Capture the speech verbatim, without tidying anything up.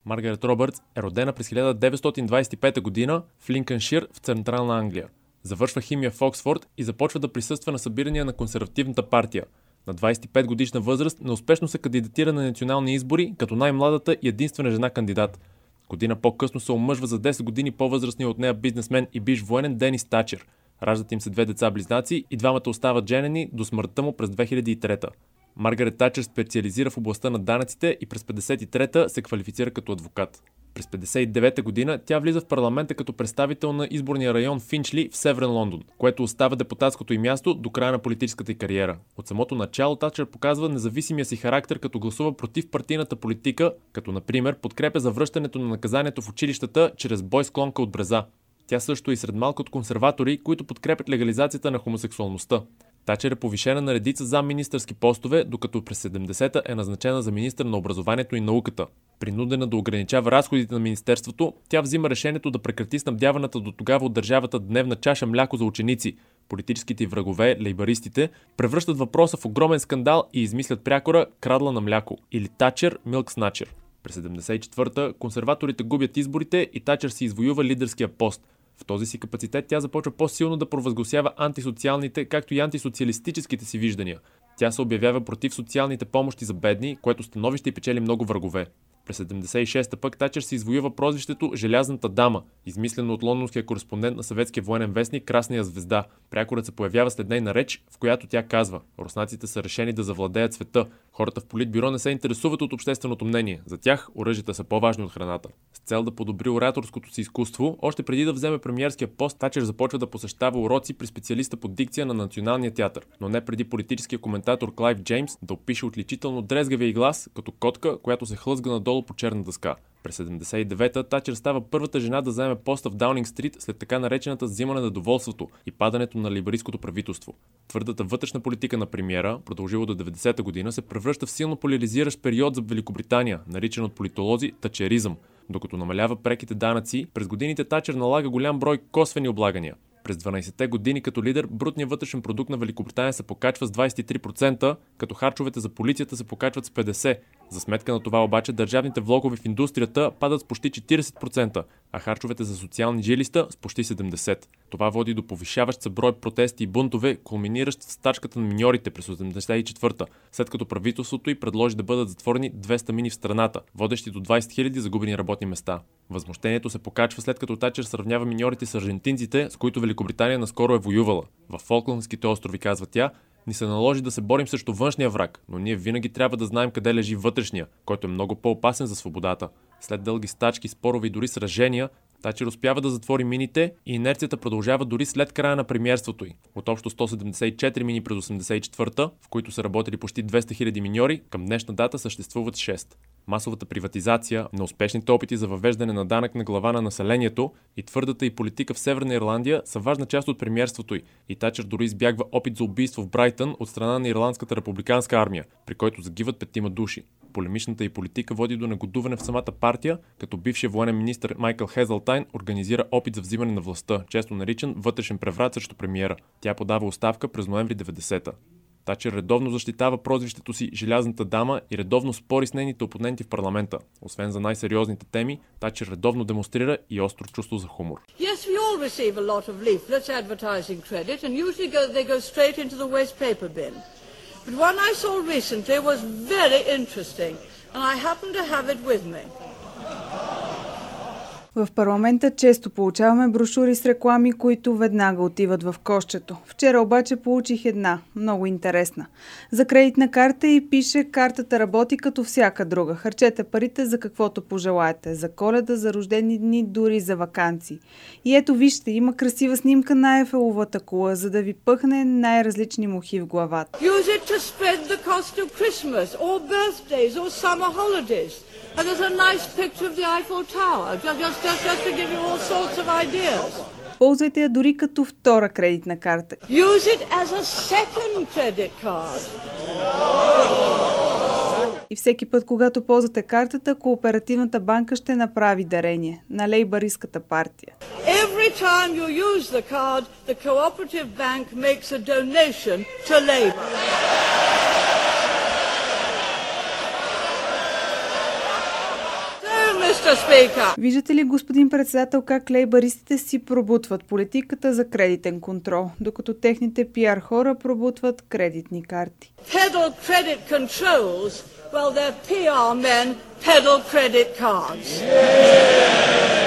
Маргарет Робъртс е родена през хиляда деветстотин двадесет и пета година в Линкъншир в Централна Англия. Завършва химия в Оксфорд и започва да присъства на събирания на консервативната партия. На двадесет и пет годишна възраст неуспешно се кандидатира на национални избори като най-младата и единствена жена кандидат. Година по-късно се омъжва за десет години по-възрастния от нея бизнесмен и бивш военен Денис Тачер. Раждат им се две деца-близнаци и двамата остават женени до смъртта му през две хиляди и трета. Маргарет Тачер специализира в областта на данъците и през петдесет и трета се квалифицира като адвокат. През петдесет и девета година тя влиза в парламента като представител на изборния район Финчли в Северен Лондон, което остава депутатското й място до края на политическата й кариера. От самото начало Тачер показва независимия си характер, като гласува против партийната политика, като например подкрепя за връщането на наказанието в училищата чрез бой с клонка от бреза. Тя също е и сред малко от консерватори, които подкрепят легализацията на хомосексуалността. Тачер е повишена на редица замминистърски постове, докато през седемдесета е назначена за министър на образованието и науката. Принудена да ограничава разходите на министерството, тя взима решението да прекрати снабдяваната до тогава от държавата дневна чаша мляко за ученици. Политическите й врагове, лейбаристите, превръщат въпроса в огромен скандал и измислят прякора "крадла на мляко" или Тачер Милк Сначер. През седемдесет и четвърта консерваторите губят изборите и Тачер си извоюва лидерския пост. В този си капацитет тя започва по-силно да провъзгласява антисоциалните, както и антисоциалистическите си виждания. Тя се обявява против социалните помощи за бедни, което становище й печели много врагове. През седемдесет и шеста пък Тачер се извоюва прозвището "Желязната дама", измислено от лондонския кореспондент на съветския военен вестник Красния звезда. Прякорът се появява след нейна реч, в която тя казва: "Руснаците са решени да завладеят света. Хората в Политбюро не се интересуват от общественото мнение. За тях оръжията са по-важни от храната." С цел да подобри ораторското си изкуство, още преди да вземе премиерския пост, Тачер започва да посещава уроци при специалиста по дикция на Националния театър, но не преди политическия коментатор Клайв Джеймс да опише отличително дрезгавия глас като котка, която се хлъзга надолу по черна дъска. През седемдесет и девета Тачер става първата жена да заеме поста в Даунинг Стрит след така наречената "взимане на доволството" и падането на лейбаристското правителство. Твърдата вътрешна политика на премиера, продължила до деветдесета година, се превръща в силно поляризиращ период за Великобритания, наричан от политолози "тачеризъм". Докато намалява преките данъци, през годините Тачер налага голям брой косвени облагания. През дванадесетте години като лидер брутният вътрешен продукт на Великобритания се покачва с двадесет и три процента, като харчовете за полицията се покачват с петдесет процента. За сметка на това обаче държавните влогове в индустрията падат с почти четиридесет процента, а харчовете за социални жилища с почти седемдесет процента. Това води до повишаващ се брой протести и бунтове, кулминиращ в стачката на миньорите през осемдесет и четвърта, след като правителството й предложи да бъдат затворени двеста мини в страната, водещи до двадесет хиляди загубени работни места. Възмущението се покачва след като Тачер сравнява миньорите с аржентинците, с които Великобритания наскоро е воювала. В Фолкландските острови, казва тя, ни се наложи да се борим срещу външния враг, но ние винаги трябва да знаем къде лежи вътрешния, който е много по-опасен за свободата. След дълги стачки, спорове и дори сражения, Тачер успява да затвори мините и инерцията продължава дори след края на премиерството й. От общо сто седемдесет и четири мини през осемдесет и четвърта, в които са работили почти двеста хиляди миньори, към днешна дата съществуват шест. Масовата приватизация, неуспешните опити за въвеждане на данък на глава на населението и твърдата й политика в Северна Ирландия са важна част от премиерството й. И Тачер дори избягва опит за убийство в Брайтън от страна на Ирландската републиканска армия, при който загиват петима души. Полемичната й политика води до негодуване в самата партия, като бившия военен министър Майкъл Хезълтайн организира опит за взимане на властта, често наричан вътрешен преврат срещу премиера. Тя подава оставка през ноември деветдесета. Тачер редовно защитава прозвището си "Желязната дама" и редовно спори с нейните опоненти в парламента. Освен за най-сериозните теми, Тачер редовно демонстрира и остро чувство за хумор. Yes, we all receive a lot of leaflets advertising credit and usually go, they go straight into the waste paper bin. But one I saw recently was very interesting and I happen to have it with me. В парламента често получаваме брошури с реклами, които веднага отиват в кошчето. Вчера обаче получих една, много интересна. За кредитна карта и пише: "Картата работи като всяка друга. Харчете парите за каквото пожелаете. За Коледа, за рождени дни, дори за ваканции." И ето вижте, има красива снимка на Ейфеловата кула, за да ви пъхне най-различни мухи в главата. Use it to spread the cost of Christmas or birthdays or summer holidays. And there's a nice picture of the Eiffel Tower, just, just, just to give you all sorts of ideas. Ползвайте я дори като втора кредитна карта. Use it as a second credit card. И всеки път, когато ползвате картата, Кооперативната банка ще направи дарение на Лейбаристската партия. Every time you use the card, the Cooperative Bank makes a donation to Labour. мистер Speaker. Виждате ли, господин председател, как лейбаристите си пробутват политиката за кредитен контрол, докато техните пиар хора пробутват кредитни карти? Peddle credit controls, well, their P R men peddle credit cards. Yeah!